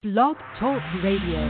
Blog Talk Radio.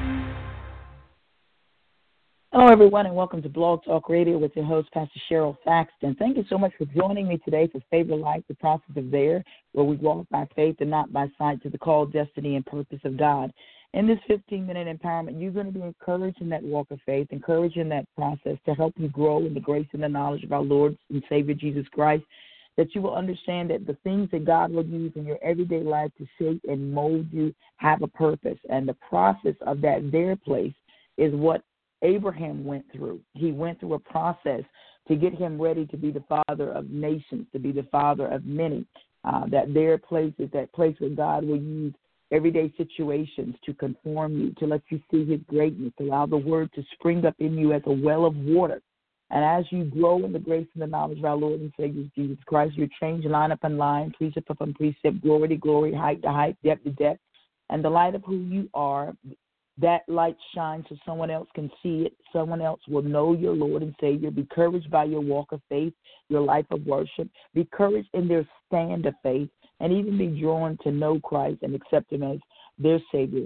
Hello, everyone, and welcome to Blog Talk Radio with your host, Pastor Cheryl Faxton. Thank you so much for joining me today for Favor Life, the process of there, where we walk by faith and not by sight to the call, destiny, and purpose of God. In this 15-minute empowerment, you're going to be encouraged in that walk of faith, encouraged in that process to help you grow in the grace and the knowledge of our Lord and Savior Jesus Christ, that you will understand that the things that God will use in your everyday life to shape and mold you have a purpose. And the process of that there place is what Abraham went through. He went through a process to get him ready to be the father of nations, to be the father of many. That there place is that place where God will use everyday situations to conform you, to let you see his greatness, to allow the word to spring up in you as a well of water. And as you grow in the grace and the knowledge of our Lord and Savior Jesus Christ, you change line upon line, precept upon precept, glory to glory, height to height, depth to depth. And the light of who you are, that light shines so someone else can see it. Someone else will know your Lord and Savior. Be encouraged by your walk of faith, your life of worship. Be encouraged in their stand of faith, and even be drawn to know Christ and accept him as their Savior.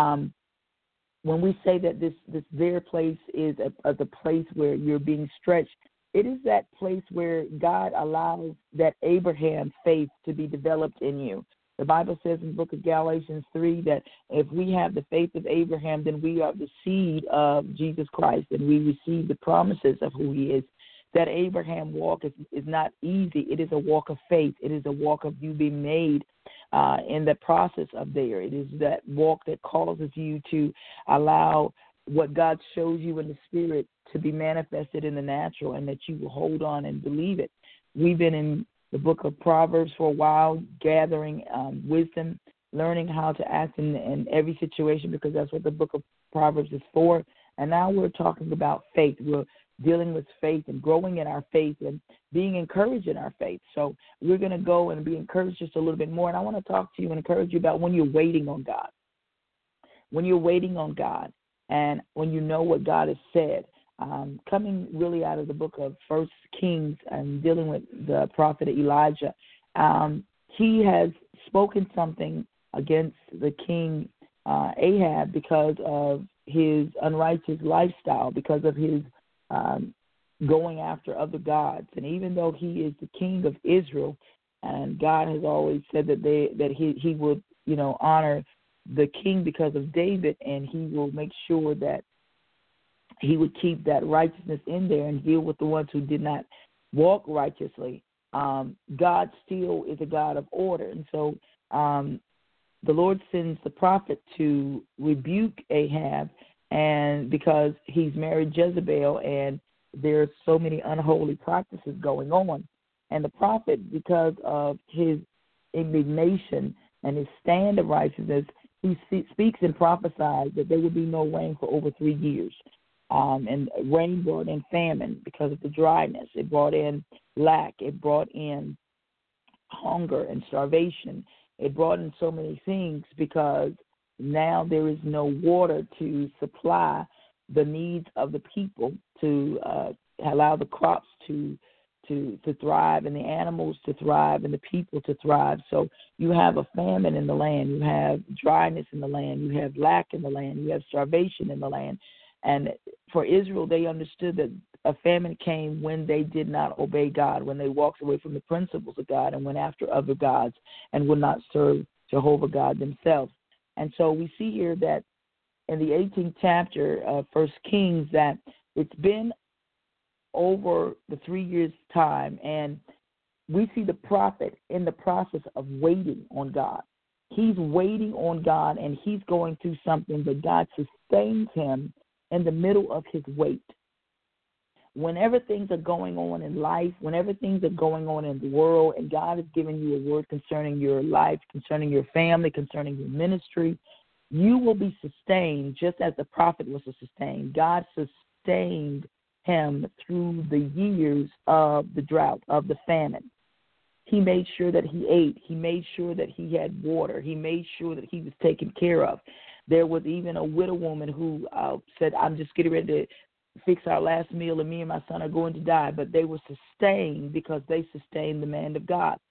When we say that this their place is the place where you're being stretched, it is that place where God allows that Abraham faith to be developed in you. The Bible says in the book of Galatians 3 that if we have the faith of Abraham, then we are the seed of Jesus Christ, and we receive the promises of who he is. That Abraham walk is not easy. It is a walk of faith. It is a walk of you being made in the process of there. It is that walk that causes you to allow what God shows you in the spirit to be manifested in the natural, and that you will hold on and believe it. We've been in the book of Proverbs for a while, gathering wisdom, learning how to act in every situation, because that's what the book of Proverbs is for. And now we're talking about faith. We're dealing with faith and growing in our faith and being encouraged in our faith. So we're going to go and be encouraged just a little bit more. And I want to talk to you and encourage you about when you're waiting on God. When you're waiting on God and when you know what God has said. Coming really out of the book of 1 Kings and dealing with the prophet Elijah, he has spoken something against the king Ahab because of his unrighteous lifestyle, because of his going after other gods. And even though he is the king of Israel, and God has always said that he would honor the king because of David, and he will make sure that he would keep that righteousness in there and deal with the ones who did not walk righteously. God still is a God of order. And so the Lord sends the prophet to rebuke Ahab, and because he's married Jezebel and there's so many unholy practices going on. And the prophet, because of his indignation and his stand of righteousness, he speaks and prophesies that there will be no rain for over 3 years. And rain brought in famine because of the dryness. It brought in lack. It brought in hunger and starvation. It brought in so many things because now there is no water to supply the needs of the people, to allow the crops to thrive and the animals to thrive and the people to thrive. So you have a famine in the land. You have dryness in the land. You have lack in the land. You have starvation in the land. And for Israel, they understood that a famine came when they did not obey God, when they walked away from the principles of God and went after other gods and would not serve Jehovah God themselves. And so we see here that in the 18th chapter of 1 Kings that it's been over the 3 years' time, and we see the prophet in the process of waiting on God. He's waiting on God, and he's going through something, but God sustains him in the middle of his wait. Whenever things are going on in life, whenever things are going on in the world, and God has given you a word concerning your life, concerning your family, concerning your ministry, you will be sustained just as the prophet was sustained. God sustained him through the years of the drought, of the famine. He made sure that he ate. He made sure that he had water. He made sure that he was taken care of. There was even a widow woman who said, I'm just getting ready to fix our last meal, and me and my son are going to die. But they were sustained because they sustained the man of God.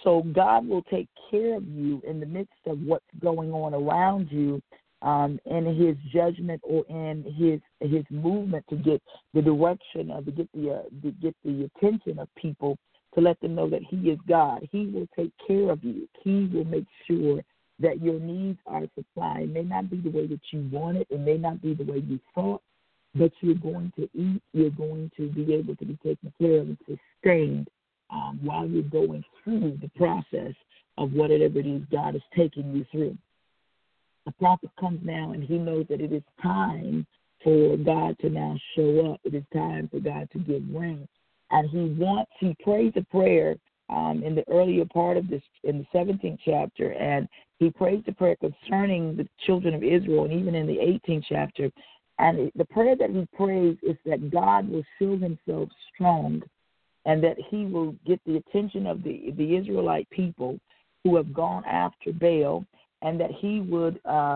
So God will take care of you in the midst of what's going on around you, in His judgment or in His movement to get the direction of to get the attention of people, to let them know that He is God. He will take care of you. He will make sure that your needs are supplied. It may not be the way that you want it. It may not be the way you thought, but you're going to eat. You're going to be able to be taken care of and sustained while you're going through the process of whatever it is God is taking you through. The prophet comes now, and he knows that it is time for God to now show up. It is time for God to give rain. And he prays a prayer in the earlier part of this, in the 17th chapter, and he prays the prayer concerning the children of Israel, and even in the 18th chapter. And the prayer that he prays is that God will show Himself strong, and that He will get the attention of the Israelite people who have gone after Baal, and that He would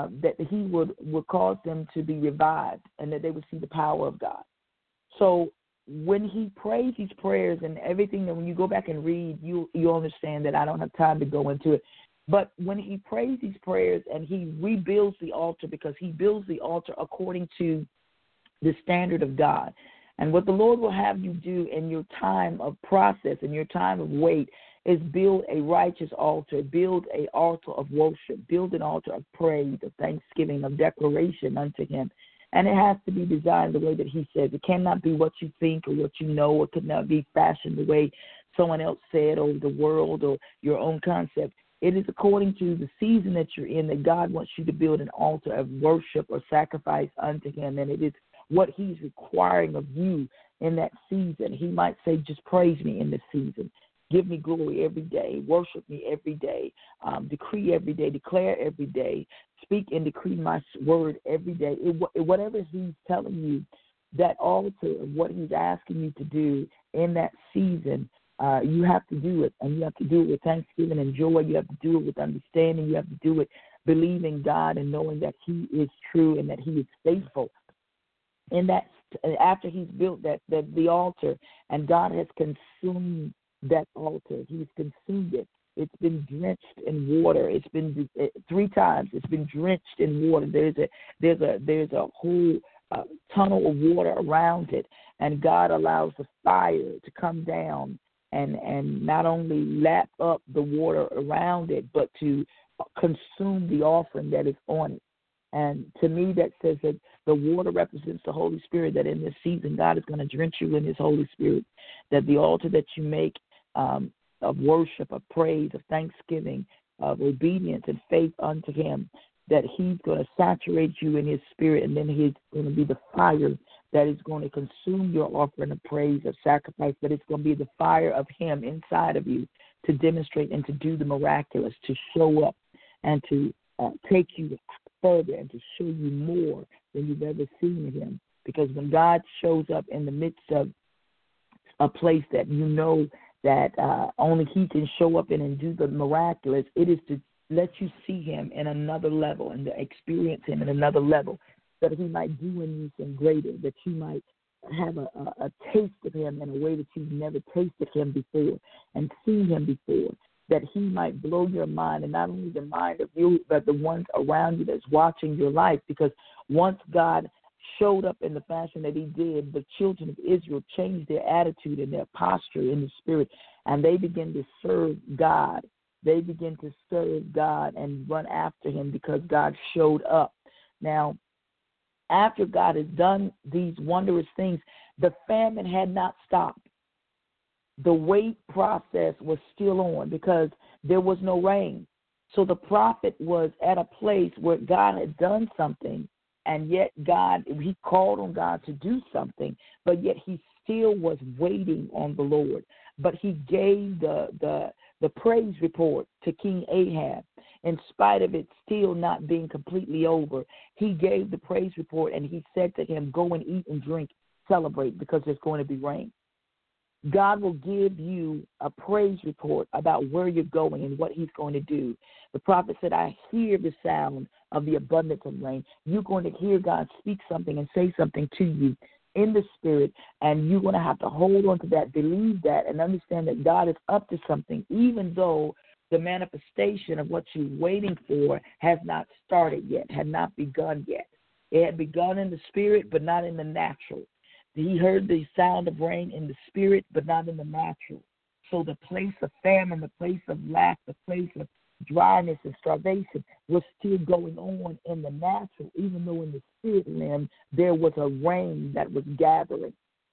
cause them to be revived, and that they would see the power of God. So when he prays these prayers and everything, and when you go back and read, you'll understand that I don't have time to go into it. But when he prays these prayers and he rebuilds the altar, because he builds the altar according to the standard of God. And what the Lord will have you do in your time of process, in your time of wait, is build a righteous altar, build an altar of worship, build an altar of praise, of thanksgiving, of declaration unto Him. And it has to be designed the way that He says. It cannot be what you think or what you know. It could not be fashioned the way someone else said, or the world, or your own concept. It is according to the season that you're in that God wants you to build an altar of worship or sacrifice unto Him. And it is what He's requiring of you in that season. He might say, just praise me in this season. Give me glory every day. Worship me every day. Decree every day. Declare every day. Speak and decree my word every day. Whatever He's telling you, that altar of what He's asking you to do in that season, you have to do it. And you have to do it with thanksgiving and joy. You have to do it with understanding. You have to do it believing God and knowing that He is true and that He is faithful. In that, after He's built the altar, and God has consumed that altar, He's consumed it. It's been drenched in water. It's been 3 times. It's been drenched in water. There's a whole tunnel of water around it, and God allows the fire to come down and not only lap up the water around it, but to consume the offering that is on it. And to me, that says that the water represents the Holy Spirit, that in this season, God is going to drench you in His Holy Spirit, that the altar that you make of worship, of praise, of thanksgiving, of obedience and faith unto Him, that He's going to saturate you in His Spirit, and then He's going to be the fire that is going to consume your offering of praise, of sacrifice, but it's going to be the fire of Him inside of you to demonstrate and to do the miraculous, to show up and to take you further and to show you more than you've ever seen Him. Because when God shows up in the midst of a place that you know that only He can show up in and do the miraculous, it is to let you see Him in another level and to experience Him in another level, that He might do in you some greater, that you might have a taste of Him in a way that you've never tasted Him before and seen Him before, that He might blow your mind, and not only the mind of you, but the ones around you that's watching your life. Because once God showed up in the fashion that He did, the children of Israel changed their attitude and their posture in the Spirit, and they began to serve God. They began to serve God and run after Him because God showed up. Now, after God has done these wondrous things, the famine had not stopped. The wait process was still on because there was no rain. So the prophet was at a place where God had done something, and yet he called on God to do something, but yet he still was waiting on the Lord. But he gave the praise report to King Ahab. In spite of it still not being completely over, he gave the praise report, and he said to him, go and eat and drink, celebrate, because there's going to be rain. God will give you a praise report about where you're going and what He's going to do. The prophet said, I hear the sound of the abundance of rain. You're going to hear God speak something and say something to you in the spirit, and you're going to have to hold on to that, believe that, and understand that God is up to something, even though the manifestation of what you're waiting for has not started yet, had not begun yet. It had begun in the spirit, but not in the natural. He heard the sound of rain in the spirit, but not in the natural. So the place of famine, the place of lack, the place of dryness and starvation was still going on in the natural, even though in the spirit realm there was a rain that was gathering.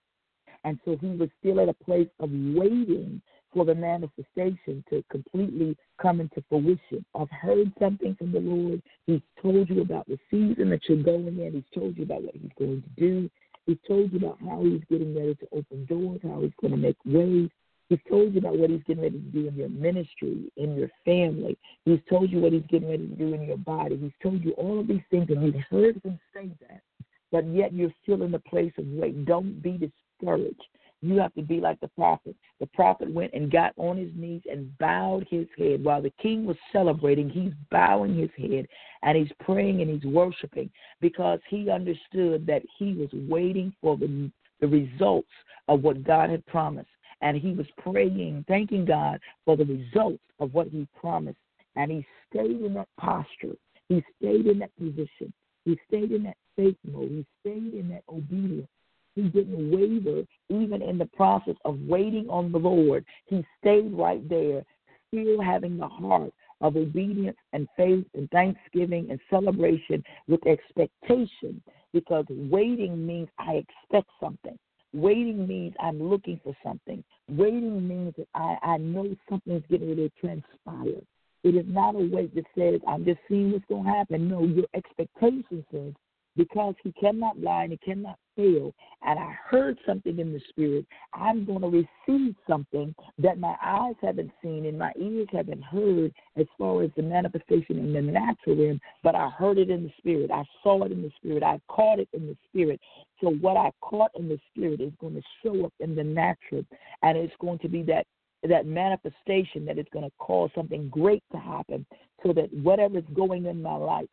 And so he was still at a place of waiting for the manifestation to completely come into fruition. I've heard something from the Lord. He's told you about the season that you're going in. He's told you about what he's going to do. He's told you about how he's getting ready to open doors, how he's going to make ways. He's told you about what he's getting ready to do in your ministry, in your family. He's told you what he's getting ready to do in your body. He's told you all of these things, and you've heard him say that. But yet you're still in the place of wait. Don't be discouraged. You have to be like the prophet. The prophet went and got on his knees and bowed his head. While the king was celebrating, he's bowing his head, and he's praying and he's worshiping because he understood that he was waiting for the results of what God had promised. And he was praying, thanking God for the results of what he promised. And he stayed in that posture. He stayed in that position. He stayed in that faith mode. He stayed in that obedience. He didn't waver even in the process of waiting on the Lord. He stayed right there, still having the heart of obedience and faith and thanksgiving and celebration with expectation, because waiting means I expect something. Waiting means I'm looking for something. Waiting means that I know something's getting ready to transpire. It is not a wait that says, I'm just seeing what's going to happen. No, your expectation says, because he cannot lie and he cannot fail, and I heard something in the spirit, I'm going to receive something that my eyes haven't seen and my ears haven't heard as far as the manifestation in the natural realm, but I heard it in the spirit. I saw it in the spirit. I caught it in the spirit. So what I caught in the spirit is going to show up in the natural, and it's going to be that manifestation that is going to cause something great to happen, so that whatever's going in my life,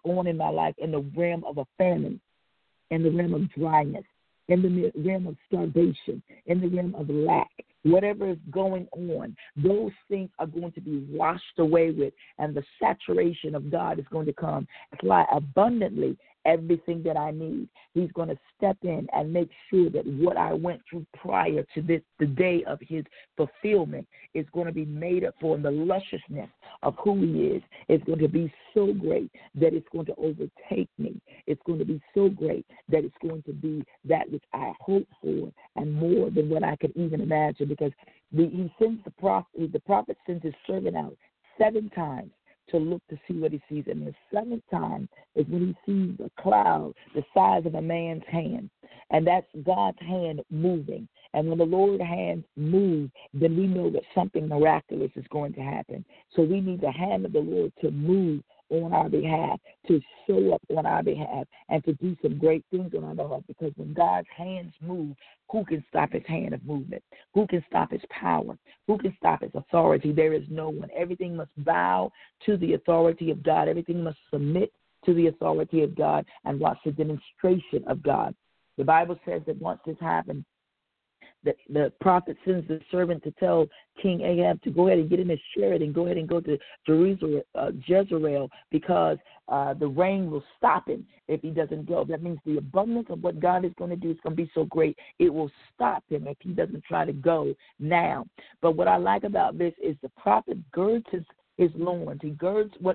in the realm of a famine, in the realm of dryness, in the realm of starvation, in the realm of lack, whatever is going on, those things are going to be washed away with, and the saturation of God is going to come, supply abundantly everything that I need. He's going to step in and make sure that what I went through prior to this, the day of his fulfillment, is going to be made up for, and the lusciousness of who he is going to be so great that it's going to overtake me. It's going to be so great that it's going to be that which I hope for and more than what I could even imagine, because he sends the prophet sends his servant out 7 times to look to see what he sees. And the 7th time is when he sees a cloud the size of a man's hand. And that's God's hand moving. And when the Lord's hand moves, then we know that something miraculous is going to happen. So we need the hand of the Lord to move on our behalf, to show up on our behalf, and to do some great things on our behalf. Because when God's hands move, who can stop his hand of movement? Who can stop his power? Who can stop his authority? There is no one. Everything must bow to the authority of God. Everything must submit to the authority of God and watch the demonstration of God. The Bible says that once this happened, the prophet sends the servant to tell King Ahab to go ahead and get in his chariot and go ahead and go to Jezreel, because the rain will stop him if he doesn't go. That means the abundance of what God is going to do is going to be so great, it will stop him if he doesn't try to go now. But what I like about this is the prophet girds his loins. He girds what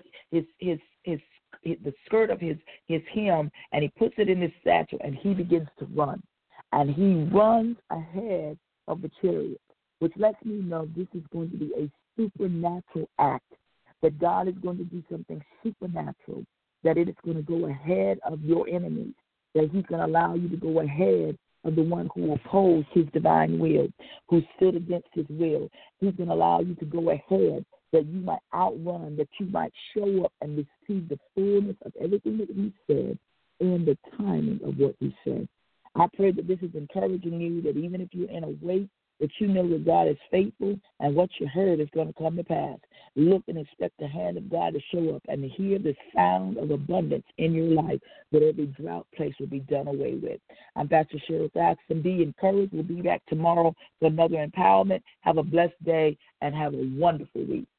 the skirt of his hem, and he puts it in his satchel, and he begins to run. And he runs ahead of the chariot, which lets me know this is going to be a supernatural act, that God is going to do something supernatural, that it is going to go ahead of your enemies, that he's going to allow you to go ahead of the one who opposed his divine will, who stood against his will. He's going to allow you to go ahead, that you might outrun, that you might show up and receive the fullness of everything that he said and the timing of what he said. I pray that this is encouraging you, that even if you're in a wait, But you know that God is faithful, and what you heard is going to come to pass. Look and expect the hand of God to show up and to hear the sound of abundance in your life, that every drought place will be done away with. I'm Pastor Cheryl Thaxton. Be encouraged. We'll be back tomorrow for another empowerment. Have a blessed day and have a wonderful week.